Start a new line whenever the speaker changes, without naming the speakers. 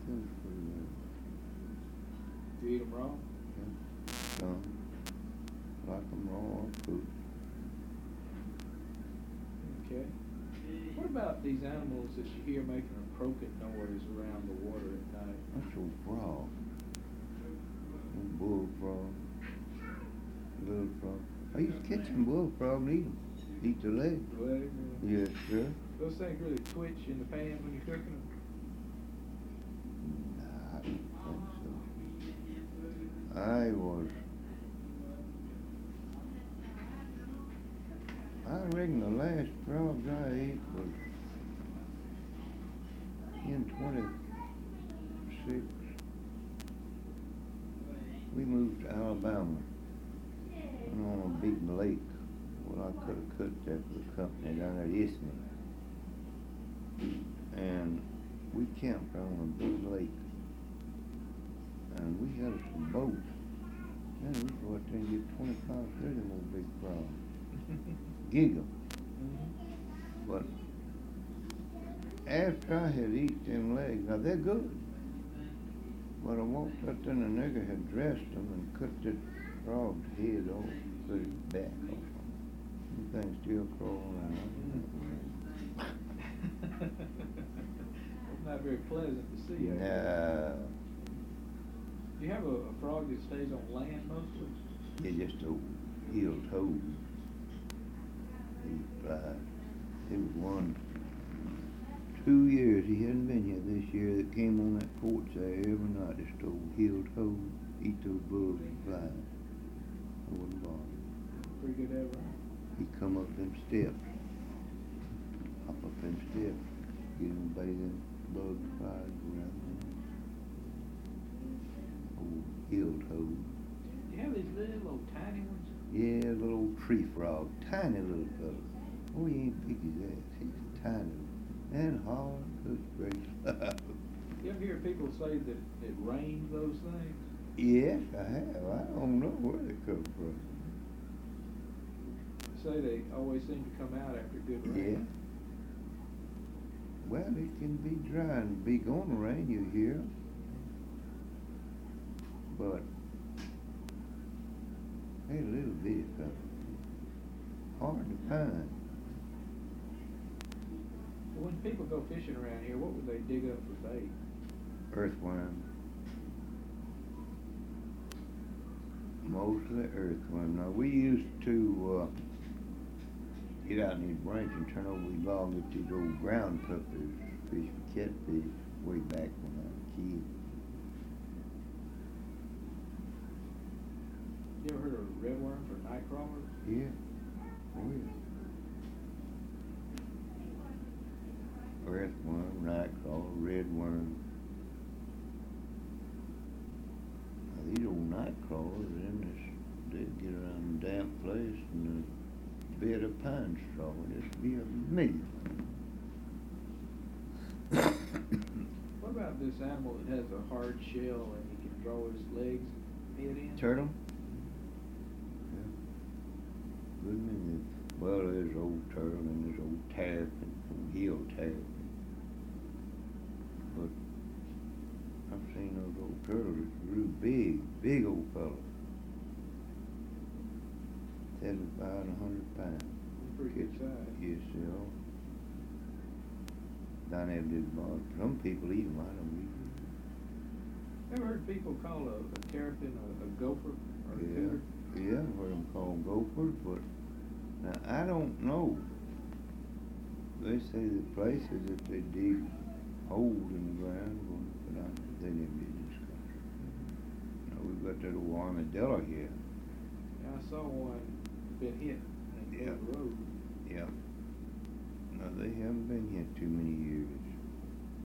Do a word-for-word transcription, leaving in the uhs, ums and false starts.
It was pretty good.
You eat them raw?
Yeah. Some. Like them raw or cooked.
Okay. What about these animals that you hear making a croaking noise around the water at night?
That's old frog. Old bullfrog. Little frog. I used to catch them bullfrog and eat them. Eat the leg.
The leg? uh,
Yes, sir.
Those things really twitch in the pan when you're cooking them?
Nah, I don't think so. I was. I reckon the last frogs I ate was in twenty-six. We moved to Alabama and on a big lake. Well, I could have cooked that for the company down at Isthmus. And we camped on a big lake. And we had us a boat. Man, we go out there and get twenty-five, thirty more big frogs. Gig 'em.
Mm-hmm.
But after I had eaten them legs, now they're good. But I walked out there and the nigger had dressed them and cut that frog's head off, put his back off. Them things still crawling around.
It's not very pleasant to see.
Nah.
Do you have a, a frog that stays on land mostly?
They're just old heel toes. He flies. There was one, two years, he hadn't been here this year, that came on that porch there every night, just old heel toes, eat those bugs and fly. I wouldn't bother.
Pretty good ever.
He'd come up them steps, hop up them steps, get him bathing, bugs fly, go around them. Old heel toes.
You have these little old tiny ones?
Yeah, little old tree frog, tiny little fella. Oh, he ain't big as that. He's tiny and hard. Good gracious.
You ever hear people say that it rains those things?
Yes, I have. I don't know where they come from.
Say they always seem to come out after good
Yeah.
rain.
Well, it can be dry and be gonna rain, you hear. But they're a little bitty fella. Hard to find.
When people go fishing around here, what would they dig up for bait?
Earthworm. Mostly earthworm. Now, we used to uh, get out in these branches and turn over these logs and get these old ground puppers, fish for catfish, way back when I was a kid.
You ever heard of redworms or night crawlers?
Yeah. Oh, yeah. Earthworm, nightcrawler, redworm. Now, these old nightcrawlers, in this, they'd get around a damp place and a bed of pine straw, and just be a million.
What about this animal that has a hard shell and you can draw his legs and head in?
Turtle? Yeah. Good many. Well, there's old turtle and there's old terrapin, old heel terrapin. But I've seen those old turtles that's real big, big old fellas. seventy-five and a hundred pounds.
Pretty good size.
Yes, they are. Down there did bother. Some people eat them, I don't eat them.
Ever heard people call a, a terrapin a, a gopher or a
Yeah,
cougar?
yeah, I've heard them called gophers, but now I don't know. They say the places that they dig holes in the ground, but I, they never did in this country. Now we've got that old armadillo here.
Yeah, I saw one been hit in
Yeah.
the road.
Yeah. No, they haven't been here too many years.